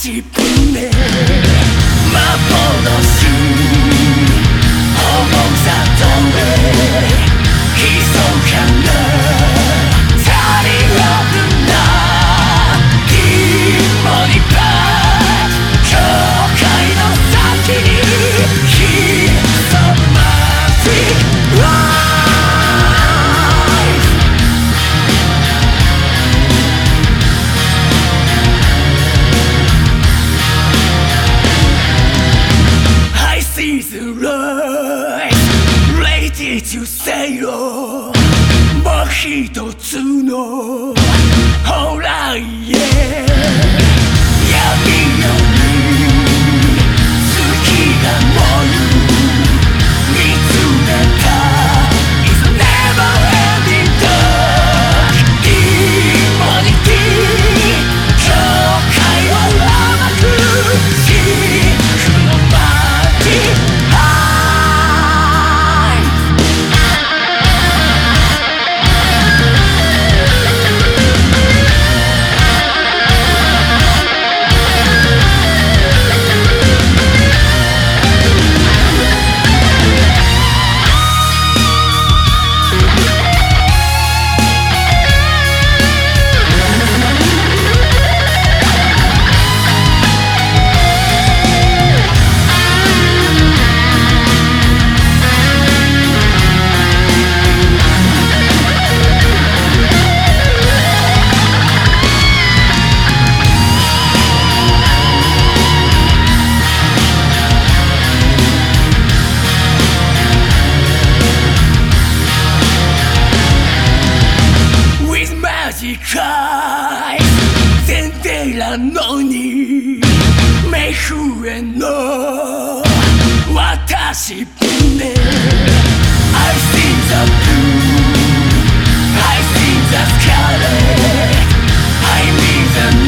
し船幻重さとめひそかな足りなくな疑問にば境界の先にひそまじReady to sail もう一つのホラーへ闇夜に月が燃え見つめた It's never ending dark Demonity 境界を甘くしくのまじ全然なのに目笛の渡し船 I see the blue I see the scarlet I need the